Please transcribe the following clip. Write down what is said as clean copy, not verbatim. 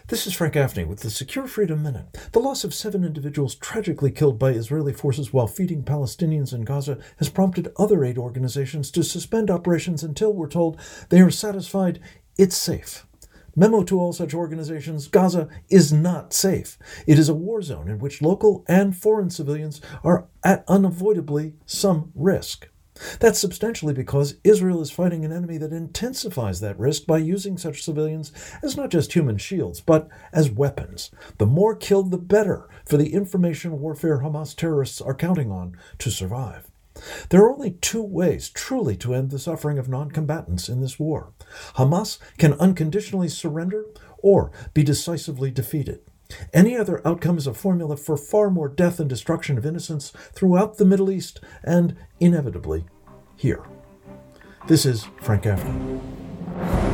This is Frank Gaffney with the Secure Freedom Minute. The loss of 7 individuals tragically killed by Israeli forces while feeding Palestinians in Gaza has prompted other aid organizations to suspend operations until we're told they are satisfied it's safe. Memo to all such organizations: Gaza is not safe. It is a war zone in which local and foreign civilians are at unavoidably some risk. That's substantially because Israel is fighting an enemy that intensifies that risk by using such civilians as not just human shields, but as weapons. The more killed, the better for the information warfare Hamas terrorists are counting on to survive. There are only 2 ways truly to end the suffering of non-combatants in this war. Hamas can unconditionally surrender or be decisively defeated. Any other outcome is a formula for far more death and destruction of innocents throughout the Middle East and, inevitably, here. This is Frank Gaffney.